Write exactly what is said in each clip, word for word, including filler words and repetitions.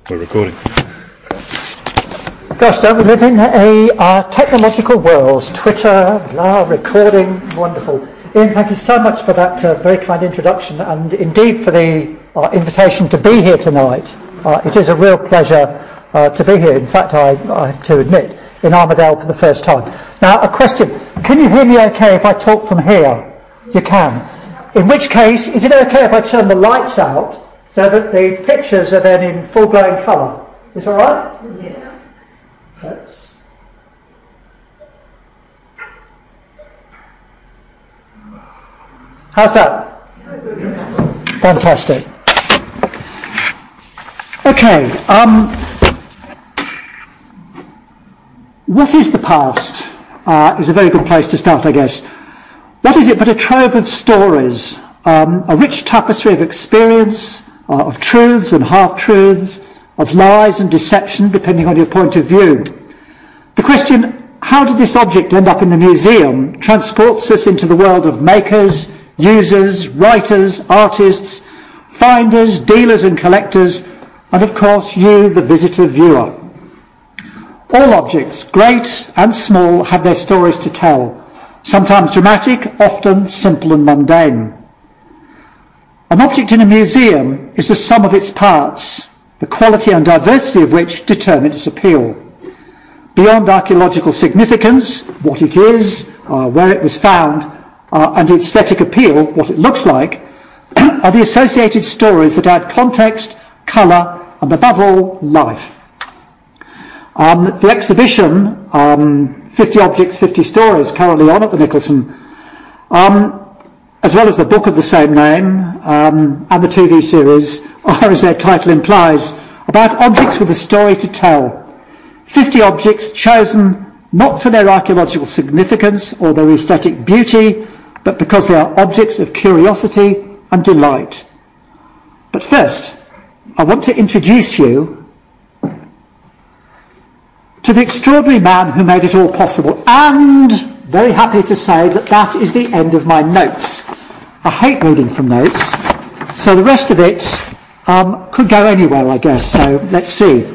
We're recording. Gosh, don't we live in a uh, technological world? Twitter, blah, recording, wonderful. Ian, thank you so much for that uh, very kind introduction, and indeed for the uh, invitation to be here tonight. Uh, it is a real pleasure uh, to be here. In fact, I, I have to admit, in Armadale for the first time. Now, a question. Can you hear me okay if I talk from here? You can. In which case, is it okay if I turn the lights out so that the pictures are then in full glowing colour? Is this all right? Yes. That's... How's that? Fantastic. Okay. Um, what is the past? Uh, is a very good place to start, I guess. What is it but a trove of stories, um, a rich tapestry of experience, uh, of truths and half-truths, of lies and deception, depending on your point of view. The question, how did this object end up in the museum, transports us into the world of makers, users, writers, artists, finders, dealers and collectors, and of course you, the visitor viewer. All objects, great and small, have their stories to tell. Sometimes dramatic, often simple and mundane. An object in a museum is the sum of its parts, the quality and diversity of which determine its appeal. Beyond archaeological significance, what it is, uh, where it was found, uh, and its aesthetic appeal, what it looks like, are the associated stories that add context, colour, and above all, life. Um, the exhibition, um, fifty Objects, fifty Stories, currently on at the Nicholson, um, as well as the book of the same name um, and the T V series, are, as their title implies, about objects with a story to tell. fifty objects chosen not for their archaeological significance or their aesthetic beauty, but because they are objects of curiosity and delight. But first, I want to introduce you to the extraordinary man who made it all possible, and very happy to say that that is the end of my notes. I hate reading from notes, so the rest of it um, could go anywhere, I guess, so let's see.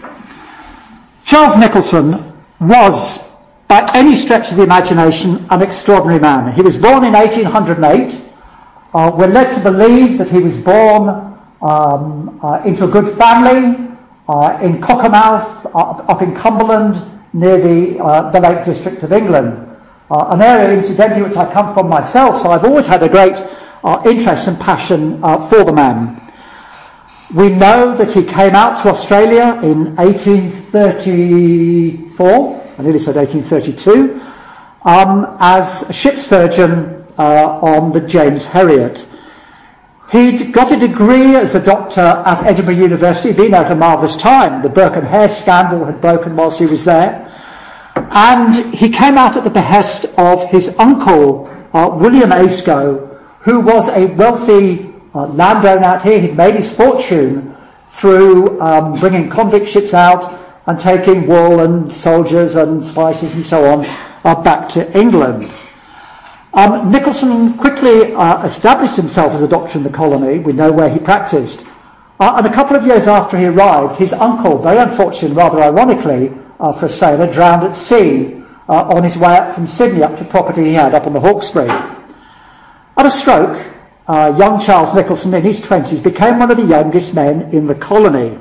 Charles Nicholson was, by any stretch of the imagination, an extraordinary man. He was born in eighteen oh eight. Uh, we're led to believe that he was born um, uh, into a good family, Uh, in Cockermouth, uh, up in Cumberland, near the, uh, the Lake District of England. Uh, an area, incidentally, which I come from myself, so I've always had a great uh, interest and passion uh, for the man. We know that he came out to Australia in eighteen thirty-four, I nearly said eighteen thirty-two, um, as a ship surgeon uh, on the James Herriot. He'd got a degree as a doctor at Edinburgh University, been there at a marvellous time. The Burke and Hare scandal had broken whilst he was there. And he came out at the behest of his uncle, uh, William Ayscough, who was a wealthy uh, landowner out here. He'd made his fortune through um, bringing convict ships out and taking wool and soldiers and spices and so on uh, back to England. Um, Nicholson quickly uh, established himself as a doctor in the colony. We know where he practised. Uh, and a couple of years after he arrived, his uncle, very unfortunately, rather ironically, uh, for a sailor, drowned at sea uh, on his way up from Sydney up to property he had up on the Hawkesbury. At a stroke, uh, young Charles Nicholson, in his twenties, became one of the youngest men in the colony.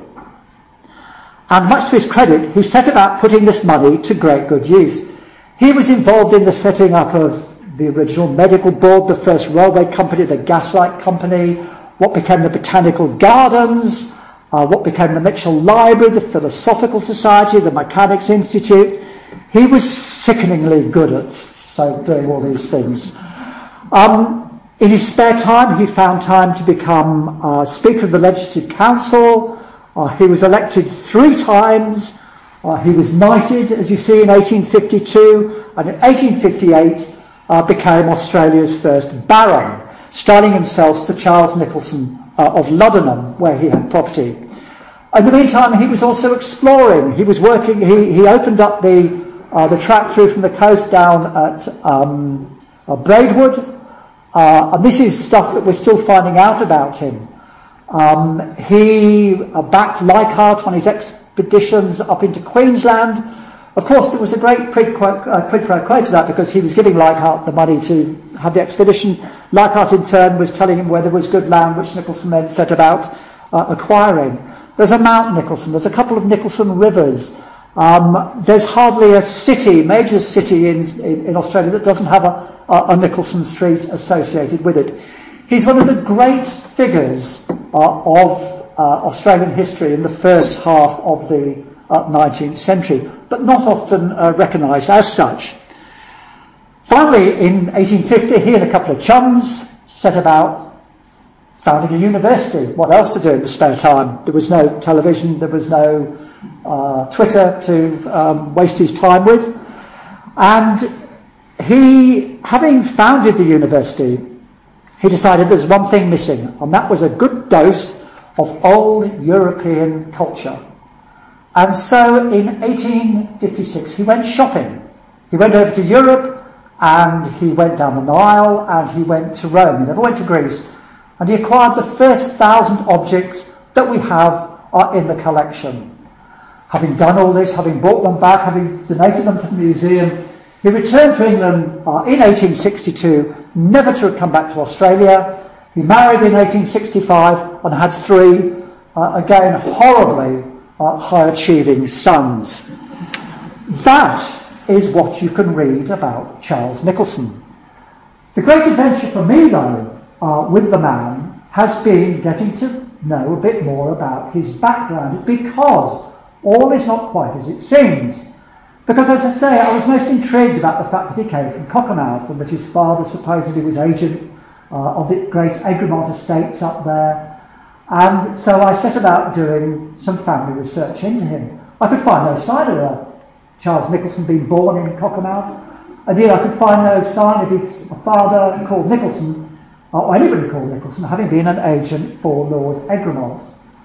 And much to his credit, he set about putting this money to great good use. He was involved in the setting up of the original medical board, the first railway company, the gaslight company, what became the Botanical Gardens, uh, what became the Mitchell Library, the Philosophical Society, the Mechanics Institute. He was sickeningly good at so doing all these things. Um, in his spare time, he found time to become uh, Speaker of the Legislative Council. Uh, he was elected three times. Uh, he was knighted, as you see, in eighteen fifty-two, and in eighteen fifty-eight, Uh, became Australia's first Baron, styling himself Sir Charles Nicholson uh, of Luddenham, where he had property. In the meantime, he was also exploring. He was working. He, he opened up the uh, the track through from the coast down at um, uh, Braidwood, uh, and this is stuff that we're still finding out about him. Um, he uh, backed Leichhardt on his expeditions up into Queensland. Of course, there was a great quid pro, uh, quid pro quo to that, because he was giving Leichhardt the money to have the expedition. Leichhardt, in turn, was telling him where there was good land, which Nicholson then set about uh, acquiring. There's a Mount Nicholson. There's a couple of Nicholson rivers. Um, there's hardly a city, major city in, in, in Australia that doesn't have a, a, a Nicholson Street associated with it. He's one of the great figures uh, of uh, Australian history in the first half of the uh, nineteenth century, but not often uh, recognised as such. Finally, in eighteen fifty, he and a couple of chums set about founding a university. What else to do in the spare time? There was no television, there was no uh, Twitter to um, waste his time with. And he, having founded the university, he decided there's one thing missing, and that was a good dose of old European culture. And so in eighteen fifty-six, he went shopping. He went over to Europe, and he went down the Nile, and he went to Rome. He never went to Greece. And he acquired the first thousand objects that we have uh, in the collection. Having done all this, having brought them back, having donated them to the museum, he returned to England uh, in eighteen sixty-two, never to come back to Australia. He married in eighteen sixty-five and had three, uh, again, horribly uh, high-achieving sons. That is what you can read about Charles Nicholson. The great adventure for me, though, uh, with the man, has been getting to know a bit more about his background, because all is not quite as it seems. Because, as I say, I was most intrigued about the fact that he came from Cockermouth, and that his father supposedly was agent uh, of the great Egremont estates up there. And so I set about doing some family research into him. I could find no sign of a Charles Nicholson being born in Cockermouth. Indeed, I could find no sign of his father called Nicholson, or anybody called Nicholson, having been an agent for Lord Egremont.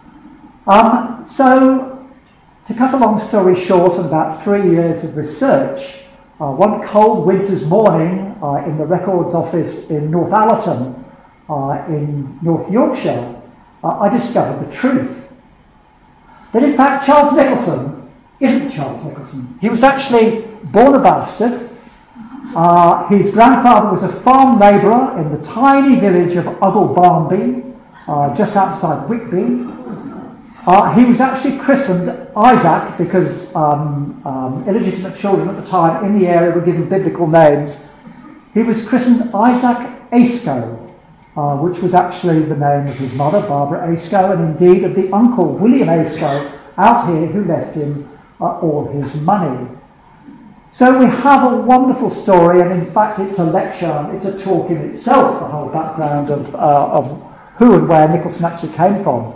Um, so, to cut a long story short, in about three years of research, uh, one cold winter's morning uh, in the Records Office in Northallerton, uh, in North Yorkshire, uh, I discovered the truth. That in fact Charles Nicholson isn't Charles Nicholson. He was actually born a bastard. Uh, his grandfather was a farm labourer in the tiny village of Uddle Barnby, uh, just outside Whitby. Uh, he was actually christened Isaac because um, um, illegitimate children at the time in the area were given biblical names. He was christened Isaac Ayscough, uh, which was actually the name of his mother, Barbara Ayscough, and indeed of the uncle, William Ayscough, out here, who left him uh, all his money. So we have a wonderful story, and in fact it's a lecture, it's a talk in itself, the whole background of, uh, of who and where Nicholson actually came from.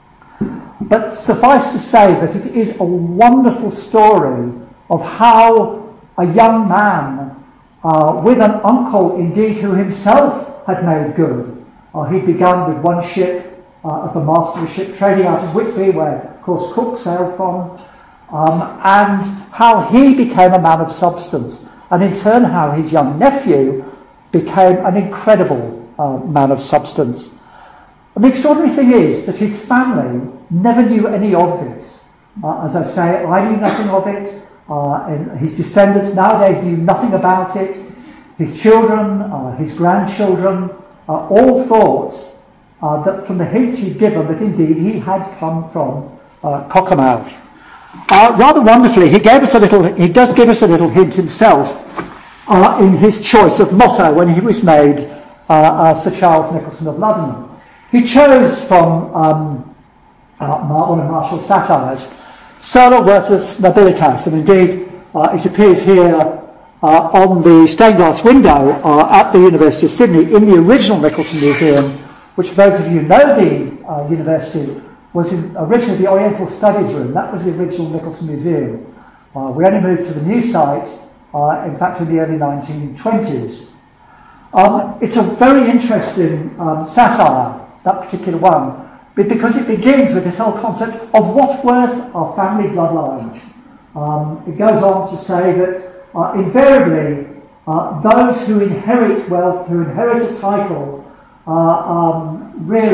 But suffice to say that it is a wonderful story of how a young man uh, with an uncle, indeed, who himself had made good. Uh, he'd begun with one ship uh, as a master of a ship trading out of Whitby, where, of course, Cook sailed from, um, and how he became a man of substance, and in turn how his young nephew became an incredible uh, man of substance. And the extraordinary thing is that his family never knew any of this. Uh, as I say, I knew nothing of it. Uh, and his descendants nowadays knew nothing about it. His children, uh, his grandchildren, uh, all thought uh, that from the hints he'd given that indeed he had come from uh, Cockermouth. Uh, rather wonderfully, he gave us a little. He does give us a little hint himself uh, in his choice of motto when he was made uh, uh, Sir Charles Nicholson of Luddenham. He chose from um, uh, one of Marshall's satires, Sola Virtus Nobilitas, and indeed uh, it appears here uh, on the stained glass window uh, at the University of Sydney in the original Nicholson Museum, which, for those of you who know the uh, university, was in, originally the Oriental Studies Room. That was the original Nicholson Museum. Uh, we only moved to the new site, uh, in fact, in the early nineteen twenties. Um, it's a very interesting um, satire, that particular one, because it begins with this whole concept of what worth are family bloodlines. Um, it goes on to say that uh, invariably uh, those who inherit wealth, who inherit a title, uh, um, really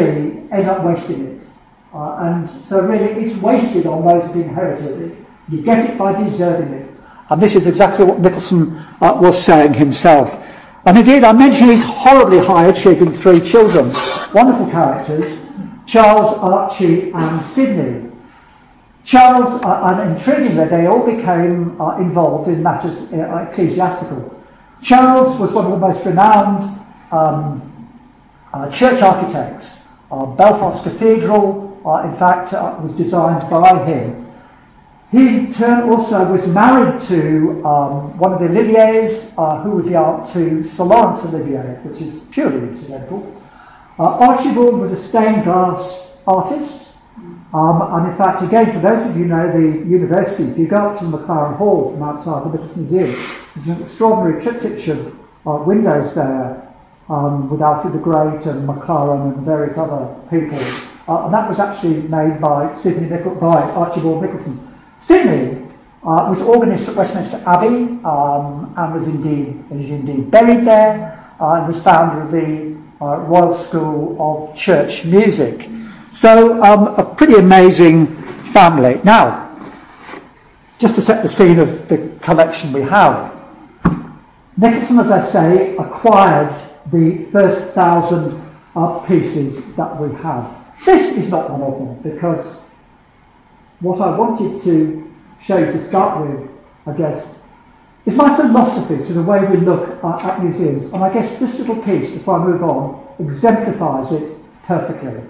end up wasting it. Uh, and so really it's wasted on those that inherited it. You get it by deserving it. And this is exactly what Nicholson uh, was saying himself. And indeed, I mentioned his horribly high-achieving three children. Wonderful characters, Charles, Archie and Sidney. Charles, uh, and intriguingly, they all became uh, involved in matters uh, ecclesiastical. Charles was one of the most renowned um, uh, church architects. Uh, Belfast Cathedral, uh, in fact, uh, was designed by him. He, in turn, also was married to um, one of the Oliviers, uh, who was the aunt to Sir Laurence Olivier, which is purely incidental. Uh, Archibald was a stained glass artist, um, and in fact, again, for those of you who know the university, if you go up to McLaren Hall from outside the British Museum, there's an extraordinary triptych of uh, windows there um, with Alfred the Great and McLaren and various other people, uh, and that was actually made by Sidney Nichol- by Archibald Nicholson. Sidney uh, was organist at Westminster Abbey um, and was indeed is indeed buried there, uh, and was founder of the uh, Royal School of Church Music. So um, a pretty amazing family. Now, just to set the scene of the collection we have, Nicholson, as I say, acquired the first thousand uh, pieces that we have. This is not one of them, because what I wanted to show you to start with, I guess, is my philosophy to the way we look uh, at museums. And I guess this little piece, before I move on, exemplifies it perfectly.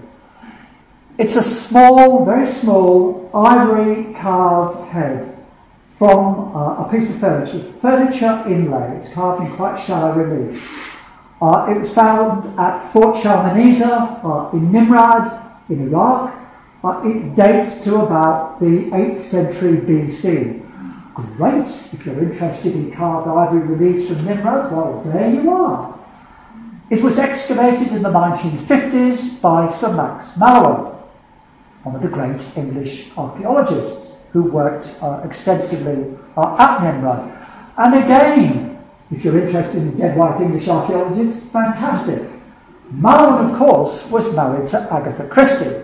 It's a small, very small, ivory carved head from uh, a piece of furniture, furniture inlay. It's carved in quite shallow relief. Uh, it was found at Fort Shalmaneser uh, in Nimrud, in Iraq. Uh, it dates to about the eighth century B C. Great, if you're interested in carved ivory reliefs from Nimrud, well, there you are. It was excavated in the nineteen fifties by Sir Max Mallowan, one of the great English archaeologists who worked uh, extensively uh, at Nimrud. And again, if you're interested in dead white English archaeologists, fantastic. Mallowan, of course, was married to Agatha Christie.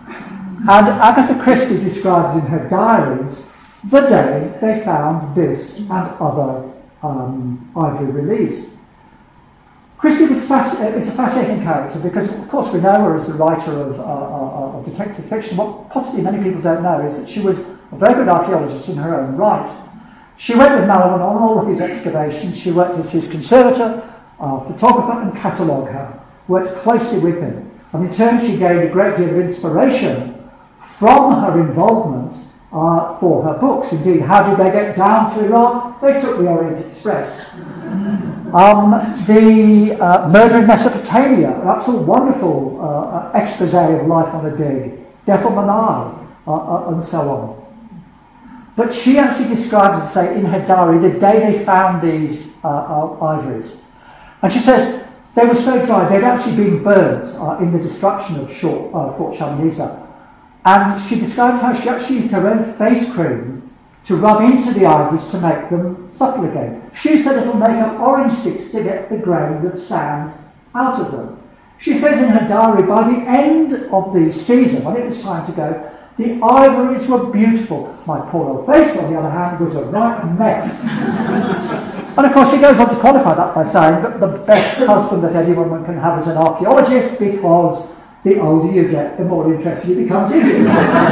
And Agatha Christie describes in her diaries the day they found this and other um, ivory reliefs. Christie was fasc- is a fascinating character because, of course, we know her as the writer of, uh, uh, of detective fiction. What possibly many people don't know is that she was a very good archaeologist in her own right. She went with Mallowan on all of his excavations. She worked as his conservator, uh, photographer and cataloguer, worked closely with him. And in turn, she gained a great deal of inspiration from her involvement uh, for her books. Indeed, how did they get down to Iraq? They took the Orient Express. Um, the uh, Murder in Mesopotamia, that's a wonderful uh, expose of life on a dig. Death on the Nile, uh, uh, and so on. But she actually describes, as I say, in her diary, the day they found these uh, uh, ivories. And she says they were so dry, they'd actually been burnt uh, in the destruction of Short, uh, Fort Shalmaneser. And she describes how she actually used her own face cream to rub into the ivories to make them supple again. She used her little makeup orange sticks to get the grain of sand out of them. She says in her diary, by the end of the season, when it was time to go, the ivories were beautiful. My poor old face, on the other hand, was a right mess. And of course, she goes on to qualify that by saying that the best husband that any woman can have is an archaeologist, because the older you get, the more interesting it becomes in you.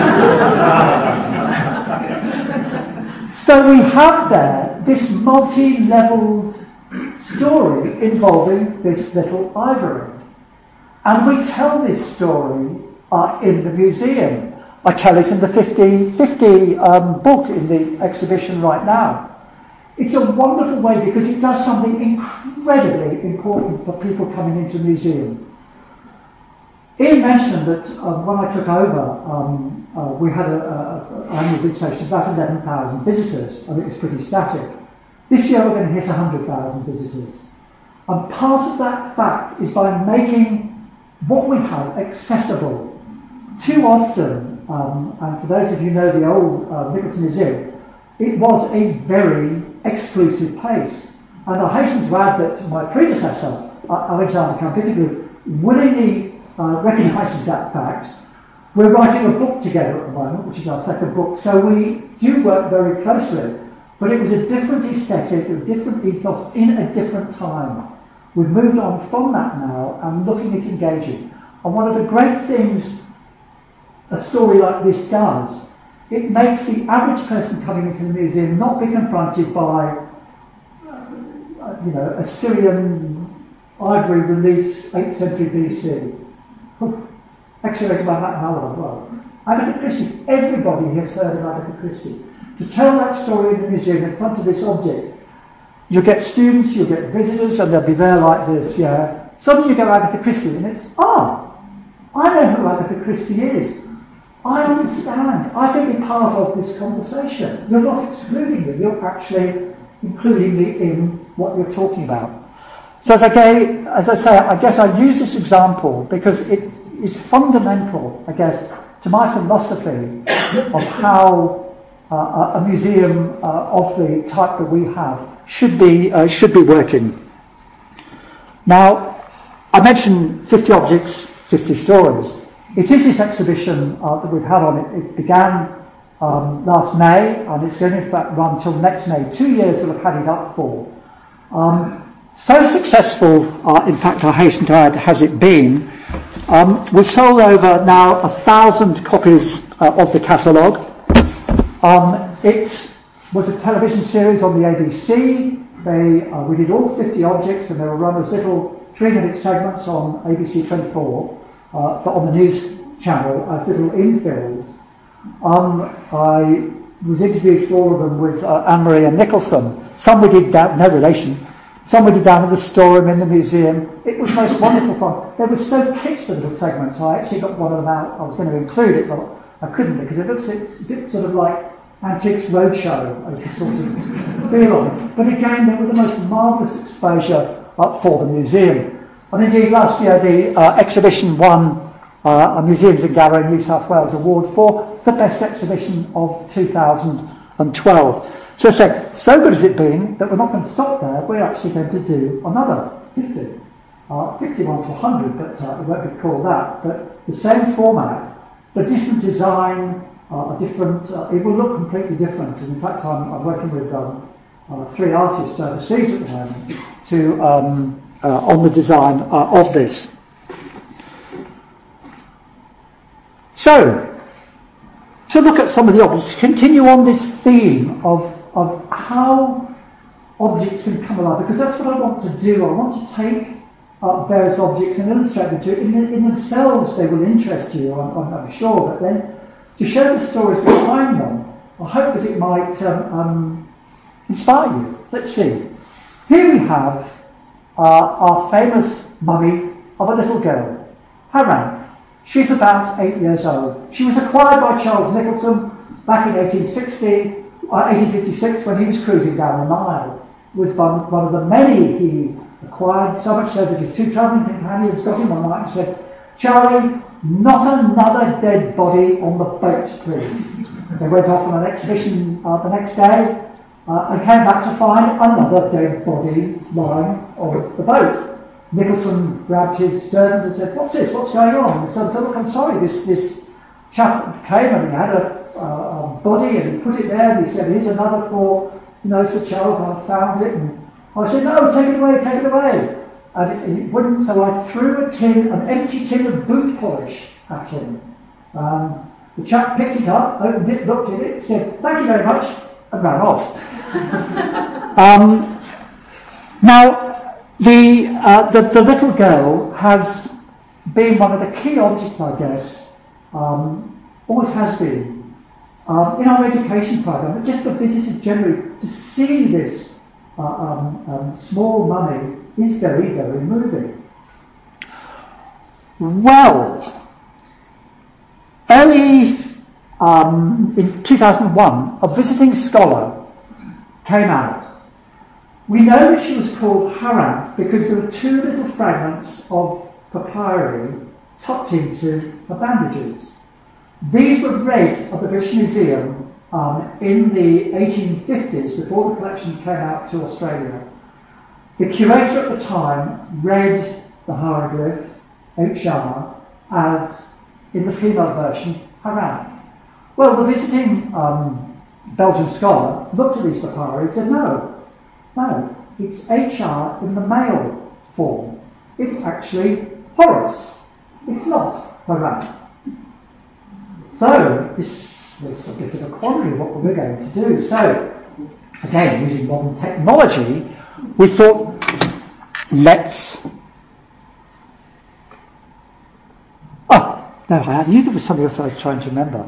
So we have there this multi-levelled story involving this little ivory. And we tell this story uh, in the museum. I tell it in the fifty fifty um, book in the exhibition right now. It's a wonderful way because it does something incredibly important for people coming into the museum. Ian mentioned that uh, when I took over, um, uh, we had an annual visitation of about eleven thousand visitors, and it was pretty static. This year we're going to hit one hundred thousand visitors. And part of that fact is by making what we have accessible. Too often, um, and for those of you who know the old uh, Nicholson Museum, it was a very exclusive place. And I hasten to add that my predecessor, uh, Alexander Campitoglu, willingly uh, recognises that fact. We're writing a book together at the moment, which is our second book, so we do work very closely. But it was a different aesthetic, a different ethos, in a different time. We've moved on from that now and looking at engaging. And one of the great things a story like this does, it makes the average person coming into the museum not be confronted by, uh, you know, Assyrian ivory reliefs, eighth century B C. Excavated by Matt Howard. Well, Agatha Christie, everybody has heard of Agatha Christie. To tell that story in the museum in front of this object, you'll get students, you'll get visitors, and they'll be there like this, yeah. Suddenly you go Agatha Christie, and it's, ah, I know who Agatha Christie is. I understand. I can be part of this conversation. You're not excluding me, you're actually including me in what you're talking about. So as I, gave, as I say, I guess I use this example because it is fundamental, I guess, to my philosophy of how uh, a museum uh, of the type that we have should be uh, should be working. Now, I mentioned fifty objects, fifty stories. It is this exhibition uh, that we've had on it. It began um, last May, and it's going to in fact run till next May. Two years we'll have had it up for. Um, so successful, uh, in fact, I hasten to add, has it been. Um, we've sold over now a thousand copies uh, of the catalogue. Um, it was a television series on the A B C. They, uh, we did all fifty objects, and they were run as little three-minute segments on A B C twenty-four. Uh, but on the news channel as little infills. Um, I was interviewed for all of them with uh, Anne-Marie Nicholson. Some we did down, no relation, some we did down at the storeroom in the museum. It was most wonderful fun. They were so kitsch, the little segments. I actually got one of them out. I was going to include it, but I couldn't because it looks it's a bit sort of like Antiques Roadshow, I sort of feel on it. But again, they were the most marvellous exposure uh, for the museum. And indeed, last year the uh, exhibition won uh, a Museums and Gallery New South Wales award for the best exhibition of two thousand twelve. So I said, so good has it been that we're not going to stop there, we're actually going to do another fifty. Uh, fifty-one to one hundred, but uh, it won't be called that. But the same format, but different design, uh, a different, uh, it will look completely different. And in fact, I'm, I'm working with um, uh, three artists overseas at the moment to... Um, Uh, on the design uh, of this. So, to look at some of the objects, continue on this theme of, of how objects can come alive, because that's what I want to do. I want to take uh, various objects and illustrate them to you. In, the, in themselves, they will interest you, I'm, I'm sure, but then to show the stories behind them, I hope that it might um, um, inspire you. Let's see. Here we have Uh, our famous mummy of a little girl, Haranth. She's about eight years old. She was acquired by Charles Nicholson back in eighteen sixty, uh, eighteen fifty-six when he was cruising down the Nile. It was one, one of the many he acquired, so much so that his two travelling companions got him one night and said, "Charlie, not another dead body on the boat, please." They went off on an exhibition uh, the next day, Uh, and came back to find another dead body lying on the boat. Nicholson grabbed his servant and said, "What's this? What's going on?" And the servant said, "Look, I'm sorry, this, this chap came and he had a, uh, a body and he put it there and he said, 'Here's another for, you know, Sir Charles, I found it.' And I said, 'No, take it away, take it away.' And it, and it wouldn't, so I threw a tin, an empty tin of boot polish at him. Um, the chap picked it up, opened it, looked at it, said, 'Thank you very much,' and ran off. um, now, the, uh, the the little girl has been one of the key objects, I guess, um, always has been, um, in our education program, but just for visitors generally, to see this uh, um, um, small mummy is very, very moving. Well, early um, in two thousand one, a visiting scholar came out. We know that she was called Haranth because there were two little fragments of papyri tucked into her bandages. These were read at the British Museum um, in the eighteen fifties, before the collection came out to Australia. The curator at the time read the hieroglyph, H R, as in the female version, Haran? Well, the visiting um, Belgian scholar looked at these papyri and said, no, no, it's H R in the male form. It's actually Horus. It's not Haran. So, this was a bit of a quandary, what we're going to do. So, again, using modern technology, we thought, let's... Oh, no, I knew there was something else I was trying to remember.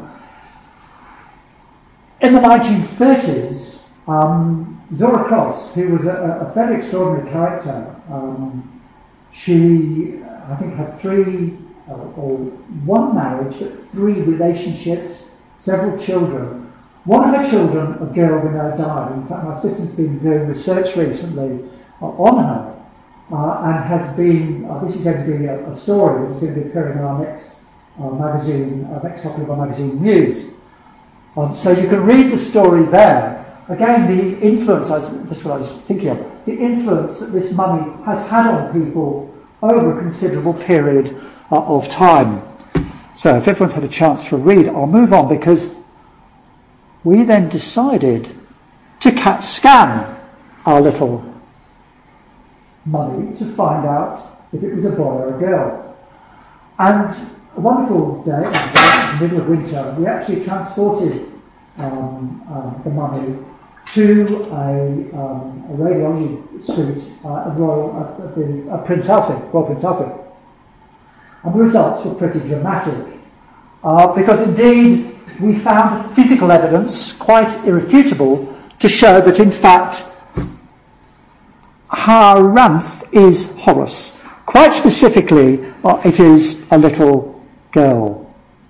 In the nineteen thirties, um, Zora Cross, who was a, a fairly extraordinary character, um, she, I think, had three, uh, or one marriage, but three relationships, several children. One of her children, a girl we know, died. In fact, my assistant's been doing research recently uh, on her, uh, and has been, uh, this is going to be a, a story that's going to be appearing in our next uh, magazine, uh, next copy of our magazine News. Um, so you can read the story there. Again, the influence, I was, this is what I was thinking of, the influence that this mummy has had on people over a considerable period uh, of time. So if everyone's had a chance to read, I'll move on, because we then decided to CAT scan our little mummy to find out if it was a boy or a girl. And a wonderful day, in the middle of winter, we actually transported um, uh, the mummy to a, um, a radiology suite uh, at, Royal, at, the, at Prince Alfred, Royal Prince Alfred. And the results were pretty dramatic, uh, because indeed we found physical evidence, quite irrefutable, to show that in fact Haranth is Horus. Quite specifically, uh, it is a little girl.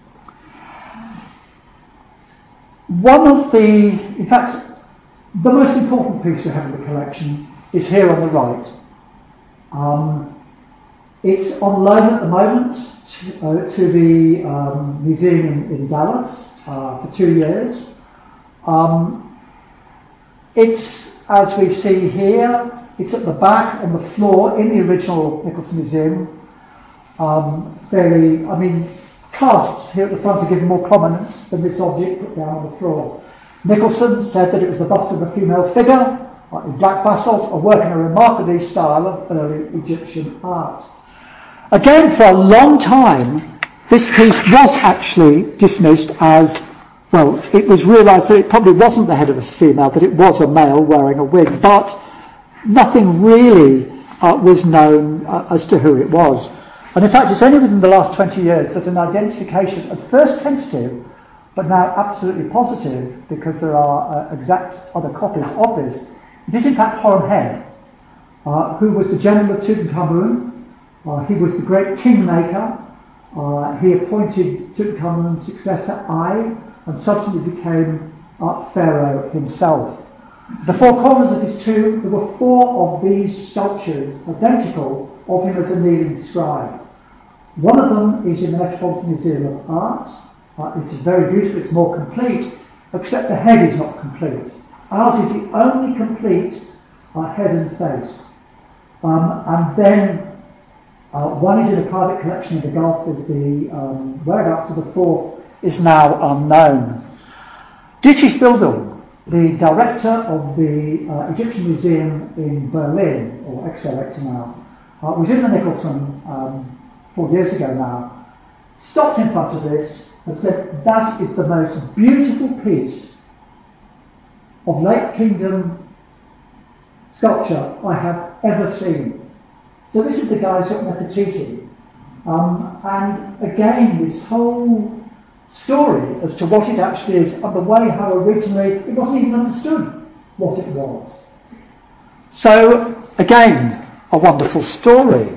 One of the, in fact, the most important piece we have in the collection is here on the right. Um, it's on loan at the moment to, uh, to the um, museum in, in Dallas uh, for two years. Um, it's, as we see here, it's at the back on the floor in the original Nicholson Museum. Um, fairly, I mean, casts here at the front are given more prominence than this object put down on the floor. Nicholson said that it was the bust of a female figure uh, in black basalt, a work in a remarkable style of early Egyptian art. Again, for a long time, this piece was actually dismissed as, well, it was realised that it probably wasn't the head of a female, that it was a male wearing a wig, but nothing really uh, was known uh, as to who it was. And in fact, it's only within the last twenty years that an identification, at first tentative, but now absolutely positive, because there are uh, exact other copies of this, it is in fact Horemheb, uh, who was the general of Tutankhamun. Uh, he was the great kingmaker. Uh, he appointed Tutankhamun's successor, Ai, and subsequently became uh, Pharaoh himself. The four corners of his tomb, there were four of these sculptures, identical, of him as a kneeling scribe. One of them is in the Metropolitan Museum of Art. Uh, it's very beautiful, it's more complete, except the head is not complete. Ours is the only complete uh, head and face. Um, and then uh, one is in a private collection in the Gulf, with the um, whereabouts of the fourth is now unknown. Dietrich Fildung, the director of the uh, Egyptian Museum in Berlin, or ex-director now, uh, was in the Nicholson um, four years ago now, stopped in front of this and said, that is the most beautiful piece of late kingdom sculpture I have ever seen. So this is the guy who's got Nefertiti. Um, and again, this whole story as to what it actually is, and the way how originally it wasn't even understood what it was. So again, a wonderful story.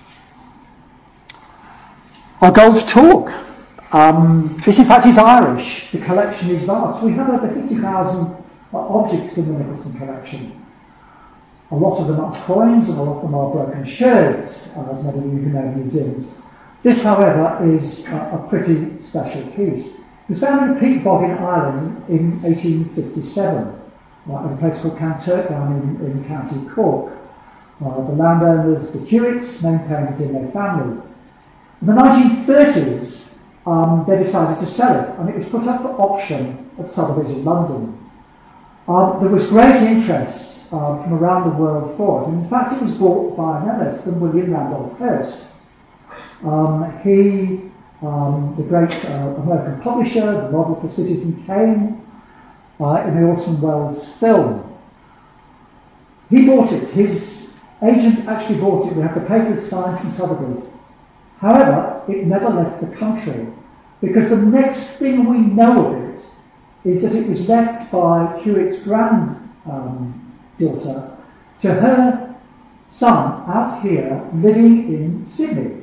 Our Gold Talk. Um, this in fact is Irish. The collection is vast. We have over fifty thousand uh, objects in the Nicholson collection. A lot of them are coins and a lot of them are broken sherds, uh, as many of you know in museums. This, however, is uh, a pretty special piece. It was found in Peak Bog in Ireland in eighteen fifty-seven, uh, in a place called Kanturk down in, in County Cork. Uh, the landowners, the Hewitts, maintained it in their families. In the nineteen thirties, um, they decided to sell it, and it was put up for auction at Sotheby's in London. Um, there was great interest uh, from around the world for it, and in fact it was bought by none less than William Randolph Hearst. Um, he, um, the great uh, American publisher, the model for Citizen Kane, uh, in the Orson Welles film. He bought it. His agent actually bought it. We have the papers signed from Sotheby's. However, it never left the country, because the next thing we know of it is that it was left by Hewitt's granddaughter um, to her son out here living in Sydney.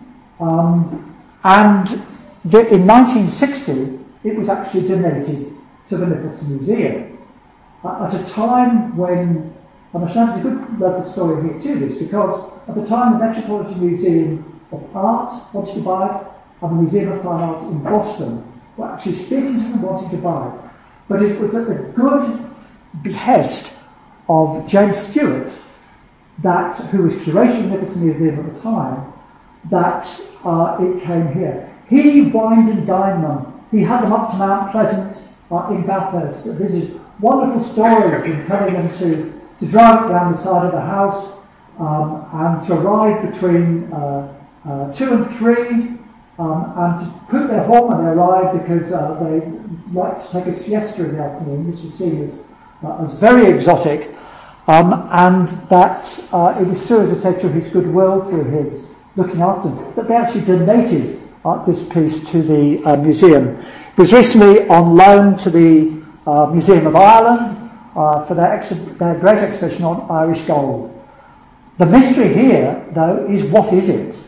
Um, and the, in nineteen sixty, it was actually donated to the Nicholson Museum. Uh, at a time when, and I should have a good local story here to this, because at the time the Metropolitan Museum of Art wanted to buy it, and the Museum of Fine Art in Boston were actually speaking to them wanting to buy it. But it was at the good behest of James Stewart, that, who was curator of the Nicholson Museum at the time, that uh, it came here. He wined and dined them. He had them up to Mount Pleasant uh, in Bathurst. This is wonderful stories in telling them to, to drive around the side of the house um, and to ride between uh, uh, two and three um, and to put their horn on their ride because uh, they liked to take a siesta in the afternoon. This was seen as, uh, as very exotic. Um, and that uh, it was through, as I said, through his goodwill, through his looking after them, that they actually donated uh, this piece to the uh, museum. It was recently on loan to the uh, Museum of Ireland uh, for their, ex- their great exhibition on Irish gold. The mystery here, though, is what is it?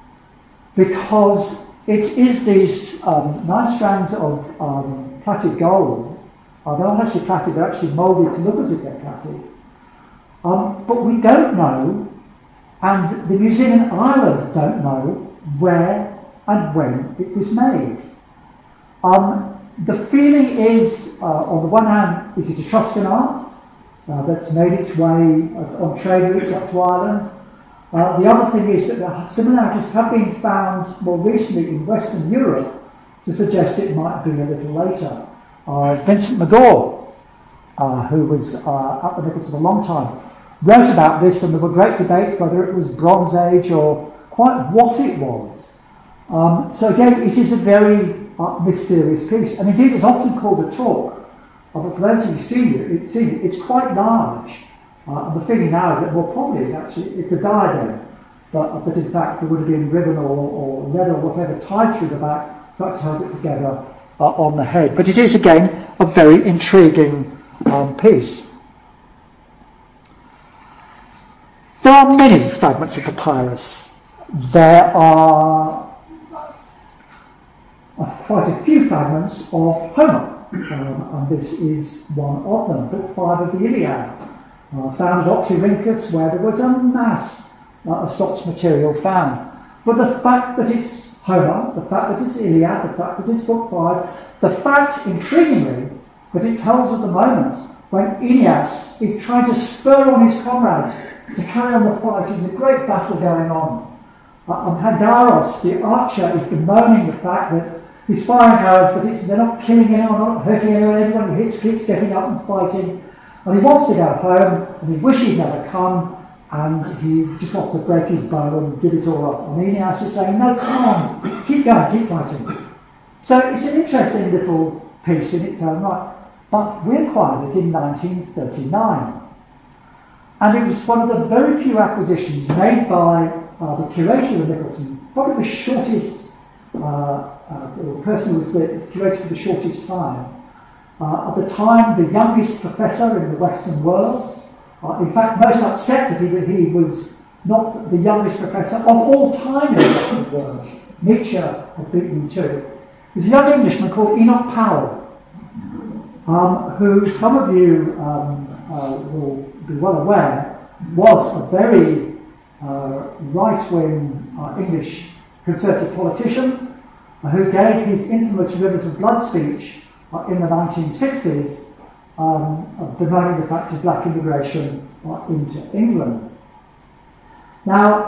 Because it is these um, nine strands of um, plaited gold. Uh, they're not actually plaited, they're actually moulded to look as if they're plaited. Um, but we don't know, and the Museum in Ireland don't know, where and when it was made. Um, the feeling is, uh, on the one hand, is it Etruscan art uh, that's made its way uh, on trade routes up to Ireland? Uh, the other thing is that the similarities have been found more recently in Western Europe to suggest it might be a little later. Uh, Vincent McGaw, uh, who was uh, at the Nicholson a long time, wrote about this, and there were great debates whether it was Bronze Age or quite what it was. Um, so again, it is a very uh, mysterious piece, and indeed it's often called a talk. Uh, but for those who've seen it, it's, seen it, it's quite large. Uh, and the feeling now is that, well, probably actually it's a diadem, but, but in fact there would have been ribbon or, or leather or whatever tied through the back to hold it together uh, on the head. But it is again a very intriguing um, piece. There are many fragments of papyrus. There are uh, quite a few fragments of Homer, um, and this is one of them, Book five of the Iliad, uh, found at Oxyrhynchus, where there was a mass uh, of such material found. But the fact that it's Homer, the fact that it's Iliad, the fact that it's Book five, the fact, intriguingly, that it tells of the moment when Aeneas is trying to spur on his comrades to carry on the fight. There's a great battle going on. Uh, and Pandaros, the archer, is bemoaning the fact that he's firing arrows, but it's, they're not killing anyone, not hurting anyone. Everyone he hits keeps getting up and fighting. And he wants to go home, and he wishes he'd never come, and he just wants to break his bow and give it all up. And Aeneas is saying, no, come on, keep going, keep fighting. So it's an interesting little piece in its own right. But we acquired it in nineteen thirty-nine. And it was one of the very few acquisitions made by uh, the curator of the Nicholson, probably the shortest uh, uh, the person who was the curator for the shortest time. Uh, at the time, the youngest professor in the Western world. Uh, in fact, most upset that he, that he was not the youngest professor of all time in the Western world. Nietzsche had beaten him to it. There's a young Englishman called Enoch Powell, um, who some of you um, uh, will be well aware was a very uh, right-wing uh, English Conservative politician uh, who gave his infamous Rivers of Blood speech uh, in the nineteen sixties, um, uh, bemoaning the fact of black immigration uh, into England. Now,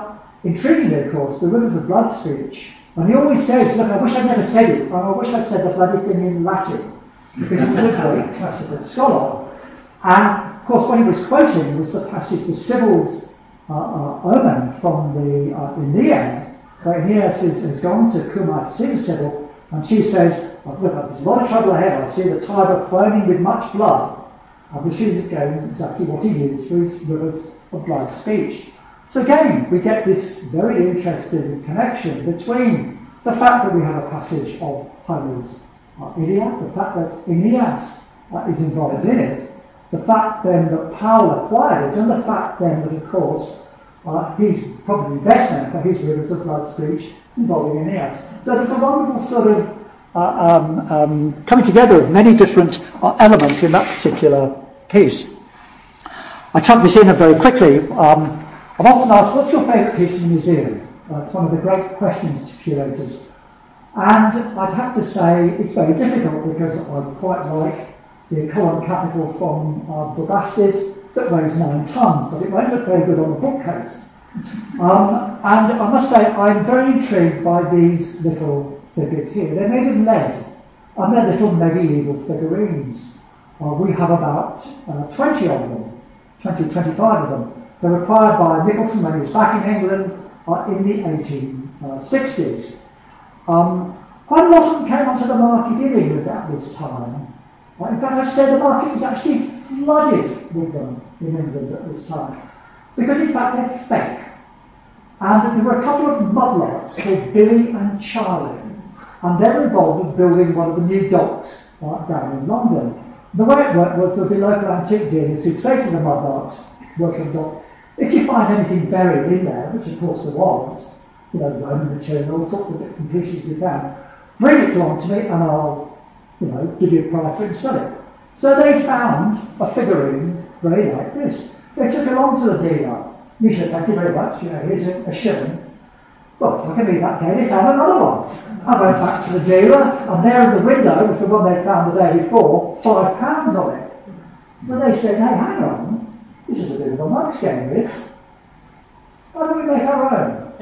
intriguingly, of course, the Rivers of Blood speech, and he always says, look, I wish I'd never said it, and I wish I'd said the bloody thing in Latin, because he was a great classical scholar. And, of course, what he was quoting was the passage, the Sibyl's uh, uh, omen from the uh, Aeneid, where Aeneas is, has gone to Cumae to see the Sibyl, and she says, oh, look, there's a lot of trouble ahead, I see the Tiber foaming with much blood. And which is again exactly what he used for his Rivers of Blood speech. So again, we get this very interesting connection between the fact that we have a passage of Homer's uh, Iliad, the fact that Aeneas uh, is involved in it, the fact then that Powell acquired it, and the fact then that, of course, uh, he's probably best known for his Rivers of Blood speech involving Aeneas. So there's a wonderful sort of uh, um, um, coming together of many different uh, elements in that particular piece. I chuck this in very quickly. Um, I'm often asked, what's your favourite piece in the museum? Uh, it's one of the great questions to curators. And I'd have to say it's very difficult because I quite like the column capital from uh, Bubastis that weighs nine tons, but it won't look very good on a bookcase. Um, and I must say I'm very intrigued by these little figures here. They're made of lead, and they're little medieval figurines. Uh, we have about uh, twenty of them, twenty, twenty-five of them. They're acquired by Nicholson when he was back in England uh, in the eighteen sixties. Um, quite a lot of them came onto the market in England at this time. Uh, in fact, I'd say the market was actually flooded with them in England at this time. Because in fact they're fake. And there were a couple of mudlarks called Billy and Charlie. And they're involved in building one of the new docks uh, down in London. The way it worked was there'd be local antique dealers who'd say to the mudlarks, working dock, if you find anything buried in there, which of course there was, you know, Roman material, all sorts of bits and pieces we found, bring it along to me and I'll, you know, give you a price for it and sell it. So they found a figurine very like this. They took it along to the dealer. He said, thank you very much, you know, here's a, a shilling. Well, I can be that day, they found another one. I went back to the dealer, and there in the window was the one they found the day before, five pounds on it. So they said, hey, hang on, this is a bit of a mug's game, this. Why don't we make our own?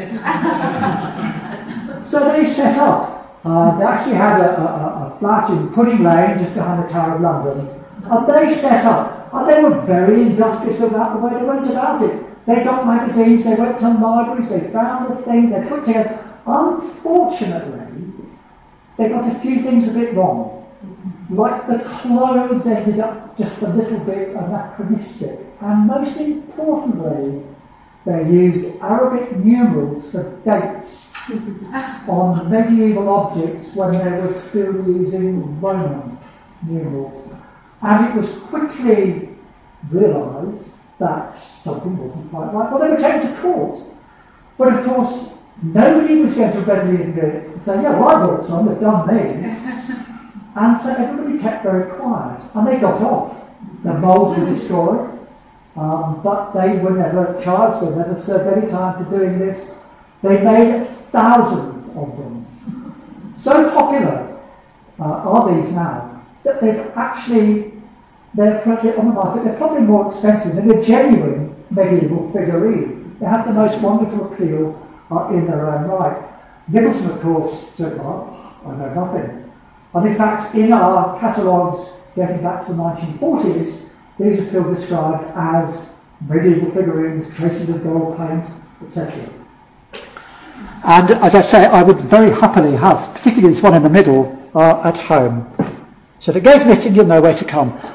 So they set up. Uh, they actually had a, a, a flat in Pudding Lane, just behind the Tower of London, and they set up, and they were very industrious about the way they went about it. They got magazines, they went to libraries, they found the thing, they put together. Unfortunately, they got a few things a bit wrong. Like the clothes ended up just a little bit anachronistic. And most importantly, they used Arabic numerals for dates on medieval objects when they were still using Roman numerals. And it was quickly realised that something wasn't quite right. Well, they were taken to court. But of course, nobody was going to readily admit and say, yeah, well, I bought some, they've done me. And so everybody kept very quiet. And they got off. The moulds were destroyed. Um, but they were never charged, they never served any time for doing this. They made thousands of them. So popular uh, are these now that they've actually, they're probably on the market, they're probably more expensive than a genuine medieval figurine. They have the most wonderful appeal uh, in their own right. Nicholson, of course, said, well, I know nothing. And in fact, in our catalogues dating back to the nineteen forties, these are still described as medieval figurines, traces of gold paint, et cetera. And as I say, I would very happily have, particularly this one in the middle, uh, at home. So if it goes missing, you'll know where to come.